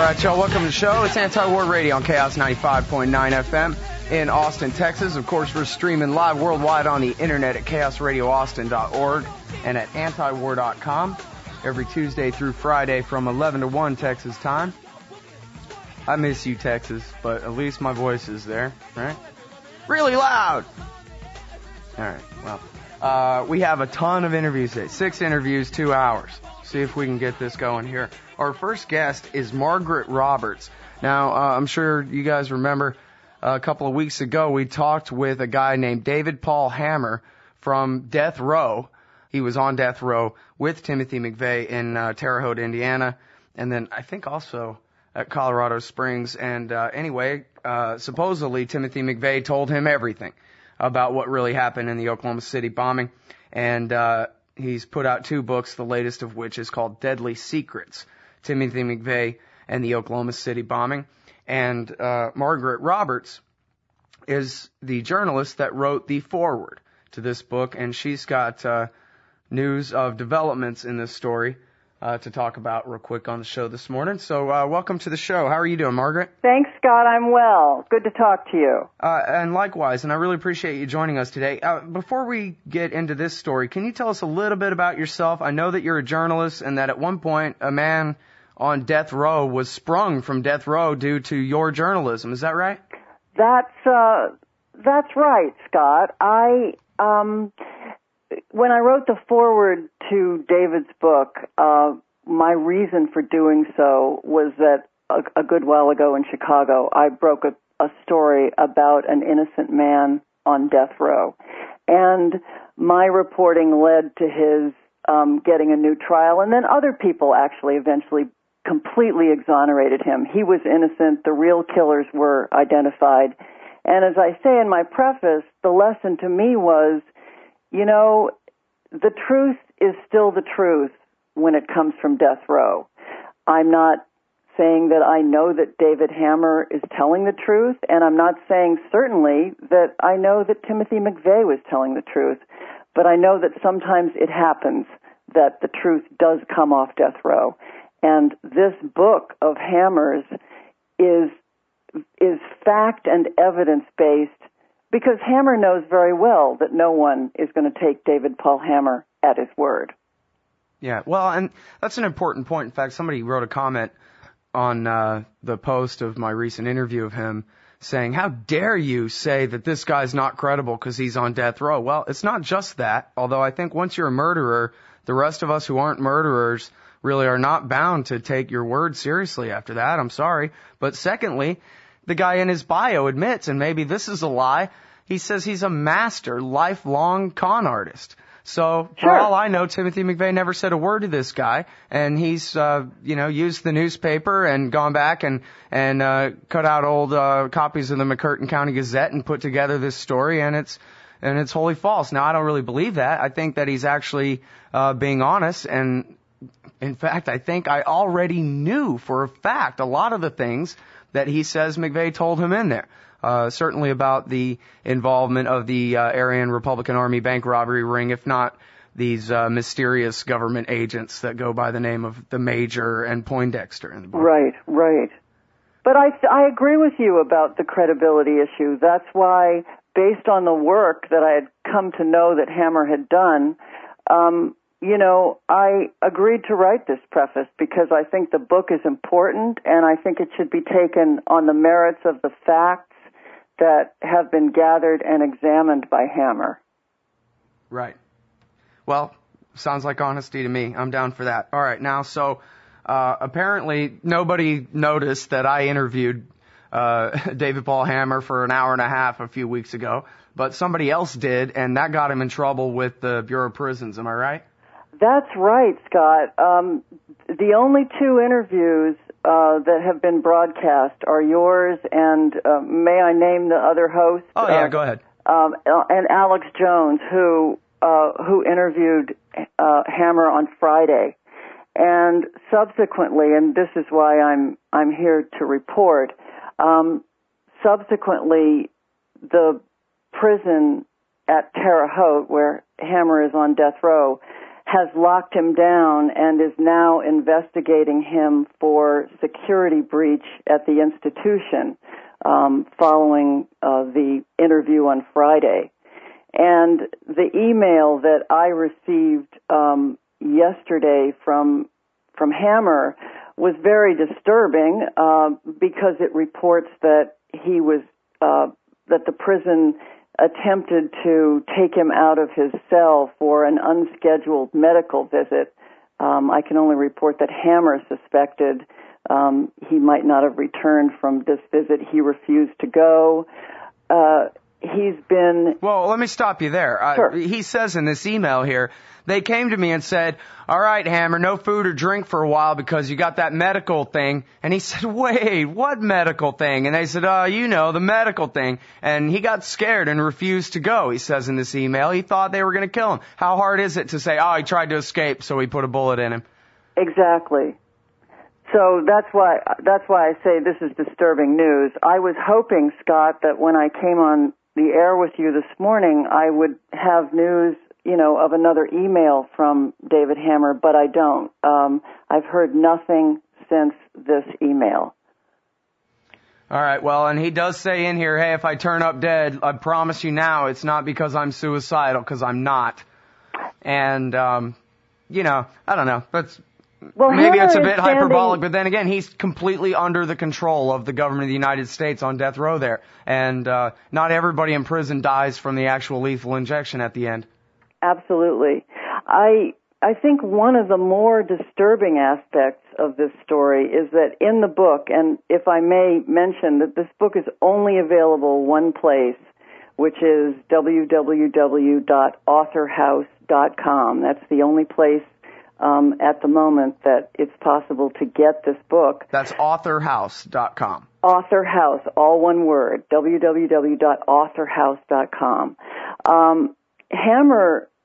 right, y'all, welcome to the show. It's Anti-War Radio on Chaos 95.9 FM in Austin, Texas. Of course, we're streaming live worldwide on the internet at chaosradioaustin.org and at antiwar.com every Tuesday through Friday from 11 to 1 Texas time. I miss you, Texas, but at least my voice is there, right? Really loud! All right, well, we have a ton of interviews today. 6 interviews, 2 hours. See if we can get this going here. Our first guest is Margaret Roberts. Now, I'm sure you guys remember a couple of weeks ago we talked with a guy named David Paul Hammer from Death Row. He was on Death Row with Timothy McVeigh in Terre Haute, Indiana, and then I think also at Colorado Springs. And anyway, supposedly Timothy McVeigh told him everything about what really happened in the Oklahoma City bombing. And he's put out 2 books, the latest of which is called Deadly Secrets, Timothy McVeigh and the Oklahoma City bombing. And Margaret Roberts is the journalist that wrote the foreword to this book, and she's got news of developments in this story to talk about real quick on the show this morning. So welcome to the show. How are you doing, Margaret? Thanks, Scott. I'm well. Good to talk to you. And likewise, and I really appreciate you joining us today. Before we get into this story, can you tell us a little bit about yourself? I know that you're a journalist and that at one point a man on death row was sprung from death row due to your journalism. Is that right? That's right, Scott. When I wrote the foreword to David's book, my reason for doing so was that a good while ago in Chicago, I broke a story about an innocent man on death row. And my reporting led to his getting a new trial, and then other people actually eventually completely exonerated him. He was innocent. The real killers were identified. And as I say in my preface, the lesson to me was, you know, the truth is still the truth when it comes from death row. I'm not saying that I know that David Hammer is telling the truth, and I'm not saying certainly that I know that Timothy McVeigh was telling the truth, but I know that sometimes it happens that the truth does come off death row. And this book of Hammer's is fact and evidence-based, because Hammer knows very well that no one is going to take David Paul Hammer at his word. Yeah, well, and that's an important point. In fact, somebody wrote a comment on the post of my recent interview of him saying, how dare you say that this guy's not credible because he's on death row? Well, it's not just that, although I think once you're a murderer, the rest of us who aren't murderers really are not bound to take your word seriously after that. I'm sorry. But secondly, the guy in his bio admits, and maybe this is a lie, he says he's a master, lifelong con artist. So, for all I know, Timothy McVeigh never said a word to this guy, and he's, used the newspaper and gone back and cut out old copies of the McCurtain County Gazette and put together this story, and it's wholly false. Now, I don't really believe that. I think that he's actually being honest, and in fact, I think I already knew for a fact a lot of the things that he says McVeigh told him in there. Certainly about the involvement of the Aryan Republican Army bank robbery ring, if not these mysterious government agents that go by the name of the Major and Poindexter in the book. Right. But I agree with you about the credibility issue. That's why, based on the work that I had come to know that Hammer had done, I agreed to write this preface because I think the book is important, and I think it should be taken on the merits of the facts that have been gathered and examined by Hammer. Right. Well, sounds like honesty to me. I'm down for that. All right, now, so apparently nobody noticed that I interviewed David Paul Hammer for an hour and a half a few weeks ago, but somebody else did, and that got him in trouble with the Bureau of Prisons. Am I right? That's right, Scott. The only 2 interviews that have been broadcast are yours and may I name the other host? Oh, yeah, go ahead. And Alex Jones, who interviewed Hammer on Friday. And subsequently, and this is why I'm here to report, subsequently the prison at Terre Haute, where Hammer is on death row, has locked him down and is now investigating him for security breach at the institution following the interview on Friday. And the email that I received yesterday from Hammer was very disturbing because it reports that he was that the prison attempted to take him out of his cell for an unscheduled medical visit. I can only report that Hammer suspected he might not have returned from this visit. He refused to go. He's been... Well, let me stop you there. Sure. He says in this email here, they came to me and said, all right, Hammer, no food or drink for a while because you got that medical thing. And he said, wait, what medical thing? And they said, the medical thing. And he got scared and refused to go, he says in this email. He thought they were going to kill him. How hard is it to say, he tried to escape, so we put a bullet in him? Exactly. So that's why I say this is disturbing news. I was hoping, Scott, that when I came on the air with you this morning, I would have news of another email from David Hammer, but I don't. I've heard nothing since this email. All right, well, and he does say in here, hey, if I turn up dead, I promise you now it's not because I'm suicidal, because I'm not. And, I don't know. Maybe it's a bit hyperbolic, but then again, he's completely under the control of the government of the United States on death row there. And not everybody in prison dies from the actual lethal injection at the end. Absolutely. I think one of the more disturbing aspects of this story is that in the book, and if I may mention that this book is only available one place, which is www.authorhouse.com. That's the only place at the moment that it's possible to get this book. That's authorhouse.com. Authorhouse, all one word, www.authorhouse.com. Hammer,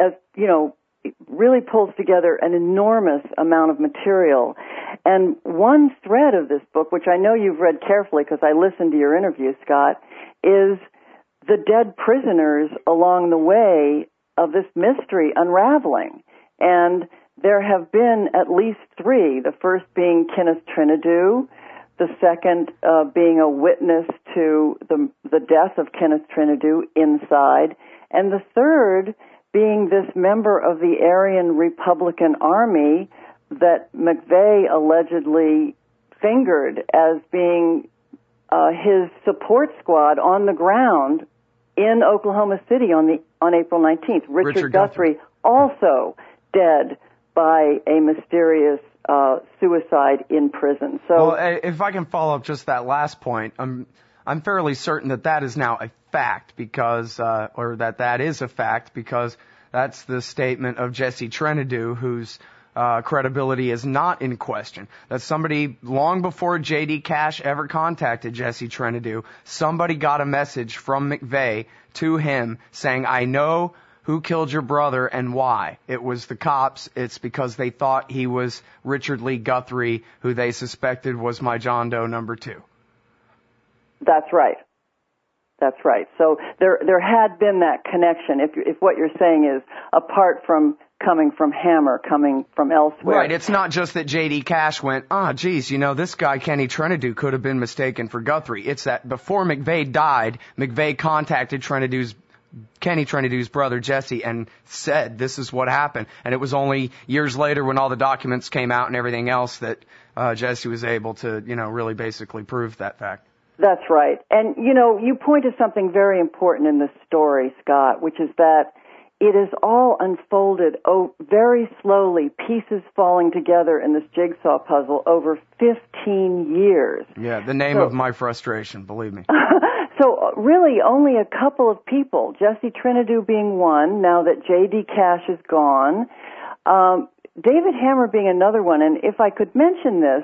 really pulls together an enormous amount of material. And one thread of this book, which I know you've read carefully because I listened to your interview, Scott, is the dead prisoners along the way of this mystery unraveling. And there have been at least three, the first being Kenneth Trinidu, the second being a witness to the death of Kenneth Trinidu inside, and the third being this member of the Aryan Republican Army that McVeigh allegedly fingered as being his support squad on the ground in Oklahoma City on April 19th. Richard Guthrie also dead by a mysterious suicide in prison. So, well, if I can follow up just that last point, I'm fairly certain that is now a fact because, or that is a fact because that's the statement of Jesse Trinidu, whose credibility is not in question. That somebody, long before J.D. Cash ever contacted Jesse Trinidu, somebody got a message from McVeigh to him saying, I know who killed your brother and why. It was the cops. It's because they thought he was Richard Lee Guthrie, who they suspected was my John Doe number 2. That's right. That's right. So there had been that connection. If what you're saying is apart from coming from Hammer, coming from elsewhere. Right. It's not just that J.D. Cash went, this guy Kenny Trinidu could have been mistaken for Guthrie. It's that before McVeigh died, McVeigh contacted Kenny Trinidu's brother Jesse and said this is what happened. And it was only years later when all the documents came out and everything else that Jesse was able to, really basically prove that fact. That's right. And, you point to something very important in this story, Scott, which is that it is all unfolded very slowly, pieces falling together in this jigsaw puzzle over 15 years. Yeah, the name of my frustration, believe me. So really only a couple of people, Jesse Trinidu being one, now that J.D. Cash is gone, David Hammer being another one. And if I could mention this,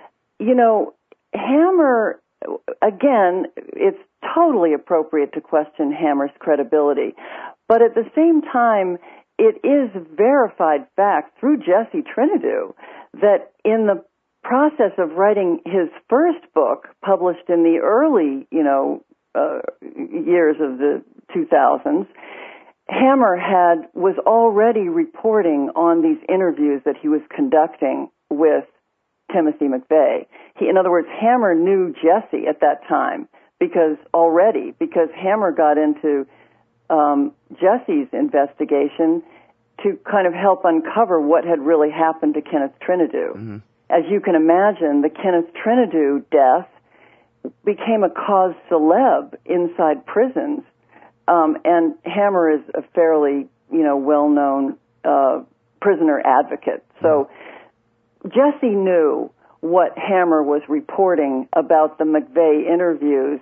Hammer, again, it's totally appropriate to question Hammer's credibility. But at the same time, it is verified fact through Jesse Trinidu that in the process of writing his first book, published in the early, years of the 2000s, Hammer was already reporting on these interviews that he was conducting with Timothy McVeigh. In other words, Hammer knew Jesse at that time because Hammer got into Jesse's investigation to kind of help uncover what had really happened to Kenneth Trinidu. Mm-hmm. As you can imagine, the Kenneth Trinidu death became a cause célèbre inside prisons, and Hammer is a fairly, well-known prisoner advocate. So Jesse knew what Hammer was reporting about the McVeigh interviews,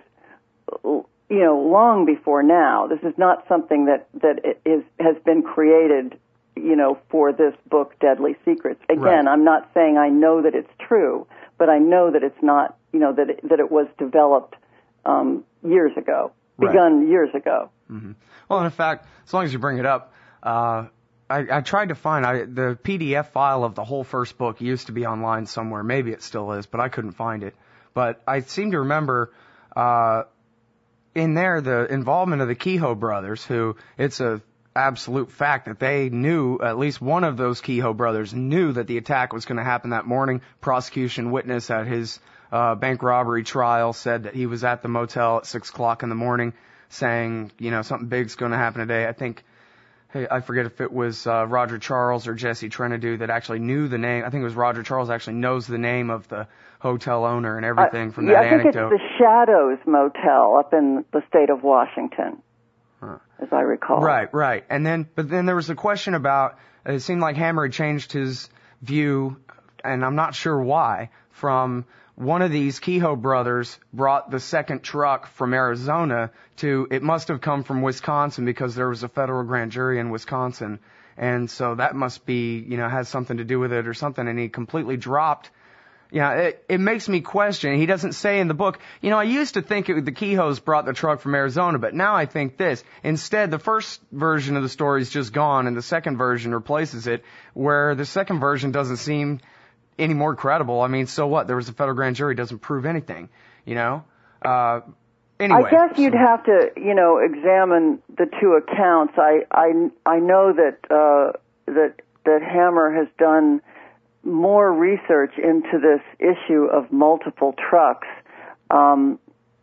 long before now. This is not something that has been created, for this book, Deadly Secrets. Again, right. I'm not saying I know that it's true, but I know that it's not, that it was developed years ago, begun years ago. Mm-hmm. Well, in fact, as long as you bring it up, I tried to find the PDF file of the whole first book used to be online somewhere. Maybe it still is, but I couldn't find it. But I seem to remember in there the involvement of the Kehoe brothers, who it's a absolute fact that they knew, at least one of those Kehoe brothers knew that the attack was going to happen that morning. Prosecution witness at his bank robbery trial said that he was at the motel at 6 o'clock in the morning saying, something big's going to happen today. I forget if it was Roger Charles or Jesse Trinidu that actually knew the name. I think it was Roger Charles actually knows the name of the hotel owner and everything from that anecdote. I think it's the Shadows Motel up in the state of Washington, as I recall. Right. But then there was a question about, it seemed like Hammer had changed his view, and I'm not sure why, from one of these Kehoe brothers brought the second truck from Arizona to, it must have come from Wisconsin because there was a federal grand jury in Wisconsin. And so that must be, has something to do with it or something. And he completely dropped. It makes me question. He doesn't say in the book, I used to think the Kehoes brought the truck from Arizona, but now I think this. Instead, the first version of the story is just gone and the second version replaces it, where the second version doesn't seem any more credible. I mean, so what? There was a federal grand jury, doesn't prove anything, Anyway. I guess you'd have to, examine the two accounts. I know that Hammer has done more research into this issue of multiple trucks. And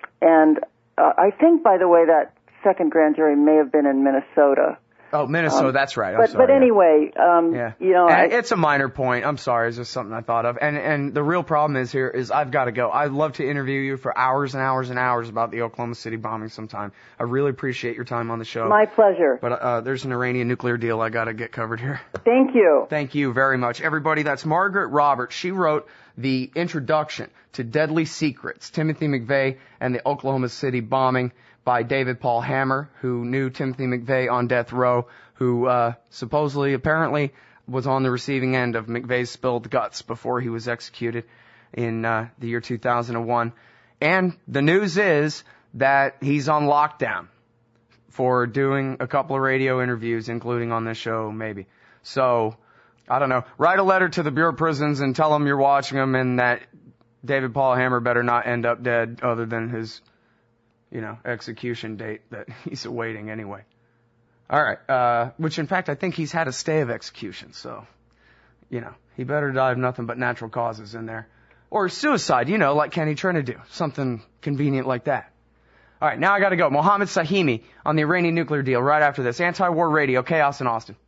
I think, by the way, that second grand jury may have been in Minnesota. Oh, Minnesota, that's right. But anyway, it's a minor point. I'm sorry, it's just something I thought of. And the real problem is I've got to go. I'd love to interview you for hours and hours and hours about the Oklahoma City bombing sometime. I really appreciate your time on the show. My pleasure. But there's an Iranian nuclear deal I got to get covered here. Thank you. Thank you very much. Everybody, that's Margaret Roberts. She wrote the introduction to Deadly Secrets, Timothy McVeigh and the Oklahoma City bombing, by David Paul Hammer, who knew Timothy McVeigh on death row, who apparently was on the receiving end of McVeigh's spilled guts before he was executed in the year 2001. And the news is that he's on lockdown for doing a couple of radio interviews, including on this show, maybe. So, I don't know. Write a letter to the Bureau of Prisons and tell them you're watching them and that David Paul Hammer better not end up dead other than his execution date that he's awaiting anyway. All right, which in fact I think he's had a stay of execution, so, he better die of nothing but natural causes in there. Or suicide, like Kenny Trinidu, something convenient like that. All right, now I gotta go. Mohammed Sahimi on the Iranian nuclear deal right after this. Anti-War Radio, Chaos in Austin.